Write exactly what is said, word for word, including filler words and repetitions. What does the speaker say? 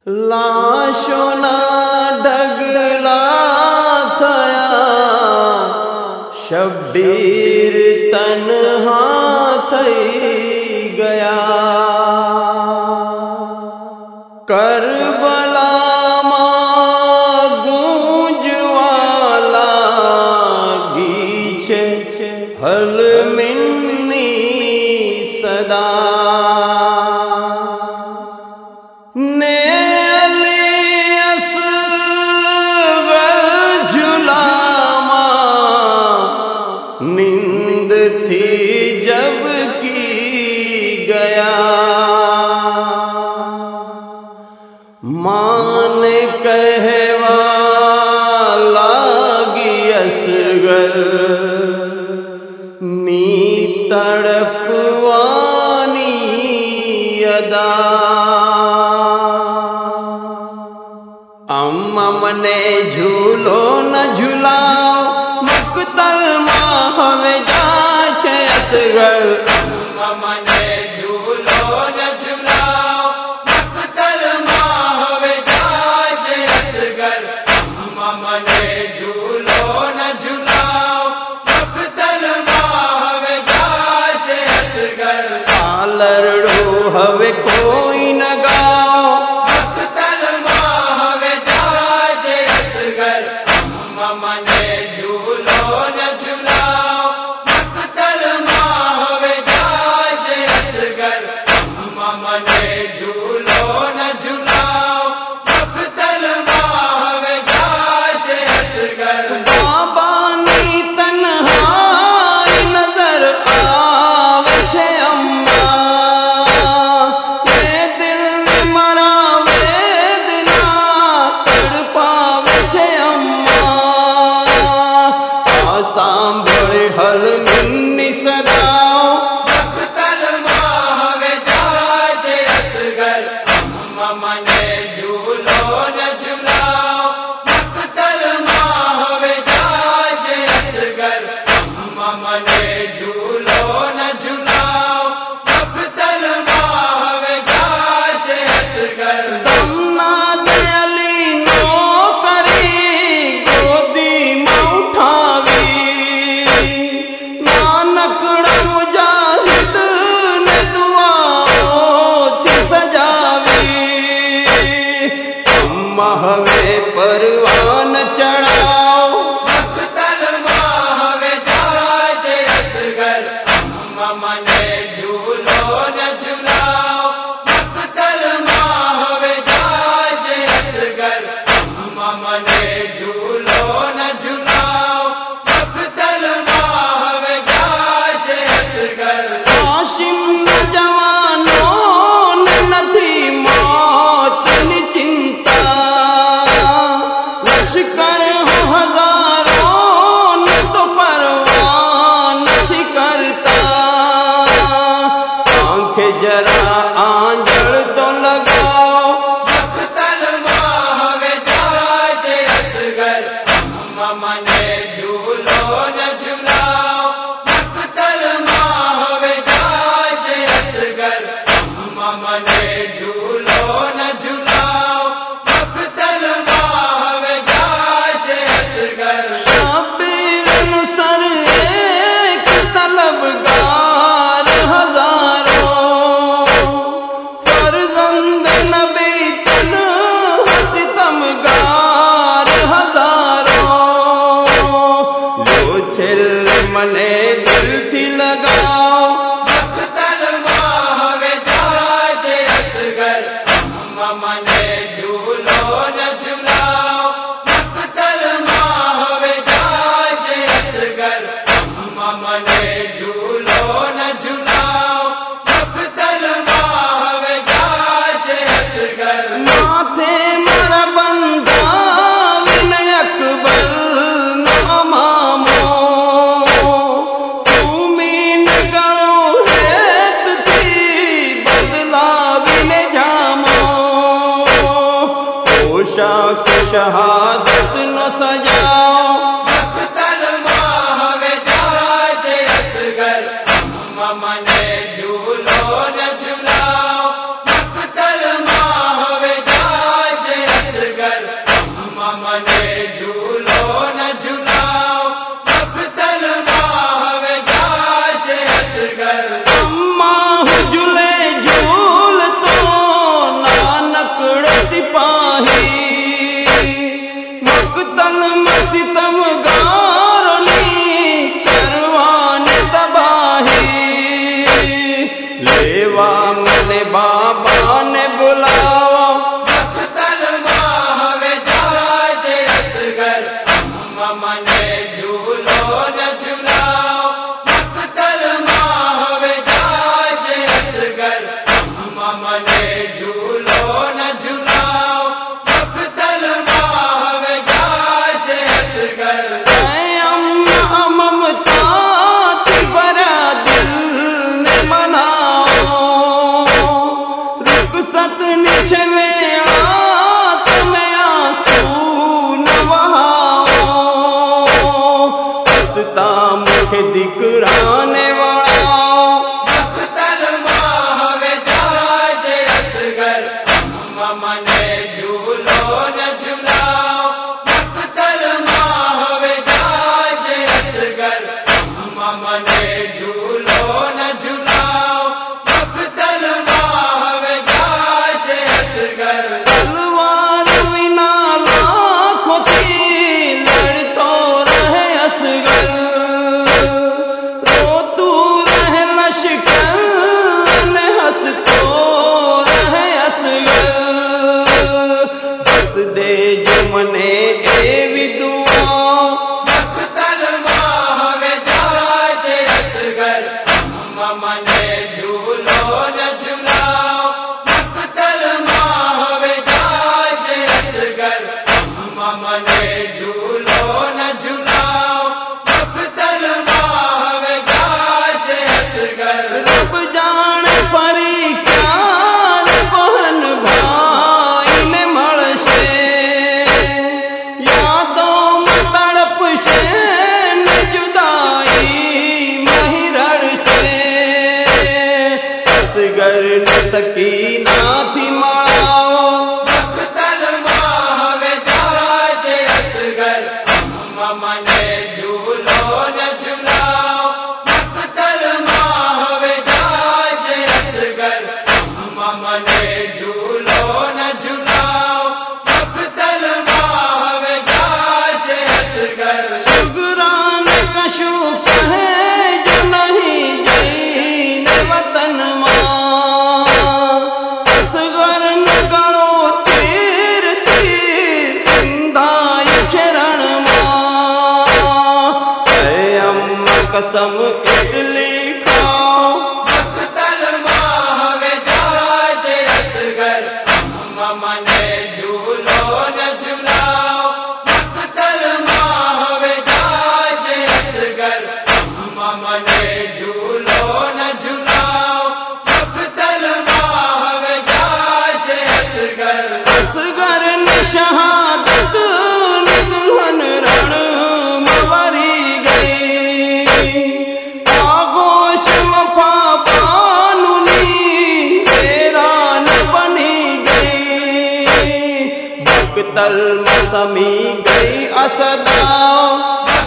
लाशोना डगला थया शब्बीर तन्हा थई गया। करबला मां गूंजवाला गीछे हल मिन्नी सदा। ने नींद थी जब की गया। मान कहवा लागी असगर नी तड़पवानी अदा। अम्मा मने झूलो न झूलाओ मकतल मां हवे जाछे असगर। अम्मा मने झूलो न झूलाओ मकतल मां हवे जाछे असगर। अम्मा मने झूलो न झूलाओ मकतल मां हवे जाछे असगर। आलरड़ो हवे कोई न गाओ मकतल मां हवे जाछे असगर। अम्मा मने झूलो न झूलाओ मकतल मां हवे जाछे असगर। अम्मा मने झूलो न झूलाओ मकतल मां हवे जाछे असगर। बाबा नी तन्हाई नजर आवे छे अम्मा ये दिल मरा वेदना तड़पावे छे अम्मा। आ सांभळे हल मिन्नी सदाओ मकतल मां हवे जाछे असगर। अम्मा मने झूलो न झूलाओ मकतल मां हवे जाछे असगर। अम्मा मने झूलो न झूलाओ मकतल मां हवे जाछे असगर। दमना दयाली नो करी गोदी में उठावी नानकड़ा मुजाहिद ने दुआओं थी सजावी। अम्मा हवे परवान चढ़ाओ मकतल मां हवे जाछे असगर। अम्मा मने झूलो न झूलाओ मकतल मां हवे जाछे असगर। अम्मा मने झूलो न झूलाओ मकतल मां हवे जाछे असगर। हाशिम न जवानों ने नथी मौत नी चिंता लश्कर हो हजारों ने तो परवाह नथी करता। आंखें जरा आंजड़ तो लगाओ मकतल मां हवे जाछे असगर। अम्मा मने झूलो न झूलाओ मकतल मां हवे जाछे असगर। अम्मा मने झूलो न झूलाओ मकतल मां हवे जाछे असगर। शब्बीर नुसर एक तलबगार हजारों फर्जंद नबी तन्हा सितमगार हजारों। लो छिल मने दिल थी लगाओ मकतल मां हवे जाछे असगर। अम्मा मने झूलो न झूलाओ मकतल मां हवे जाछे असगर। अम्मा मने झूलो न झूलाओ मकतल मां हवे जाछे असगर। माथे मर बंदा विनय अकबर नामामो उमीन गणो हेत थी बदला विनय जामो। पोशाक शहादत न सजाओ मकतल मां हवे जाछे असगर। अम्मा मने झूलो न झूलाओ मकतल मां हवे जाछे منے جھولو نہ جھلاؤ مقتل ماہوے جاج اصغر منے جھولو نہ جھلاؤ مقتل ماہوے جاج اصغر تلوار بنا لاکھوں تھی لڑتو رہے اصغر روتو رہے لشکر نے ہنستو رہے اصغر ہنس دے جو منے اے بھی دعا مقتل ماہوے جاج اصغر منے جھولو نہ جھلاؤ مقتل ماہوے جاج اصغر منے جھولو نہ جھلاؤ مقتل ماہوے جاج اصغر رب جان پری کیا بہن بھائی میں مڑشے یادوں میں تڑپ سے جدائی مہرڑ سے اصغر نے سکینہ تھی مڑاؤ مقتل ماہوے جاج اصغر منے جھولو نہ جھلاؤ مقتل ماہوے جاج اصغر منے جھولو نہ جھلاؤ مقتل ماہوے جاج اصغر شکران کا شکر ہے جو نہیں جین وطن ماں اصغر نہ گڑو تیر تیر اندائی چرن ماں اے اماں قسم اڈلی کھاؤ مقتل ماہوے جاج اصغر منے جھولو نہ جھلاؤ مقتل ماہوے جاج اصغر منے جھولو نہ جھلاؤ مقتل ماہوے جاج اصغر اصغر نے شہادت نے دلہن رن موری گئی آغوش وفا بانونی حیران بنی گئی مقتل مسمی گئی اسداؤ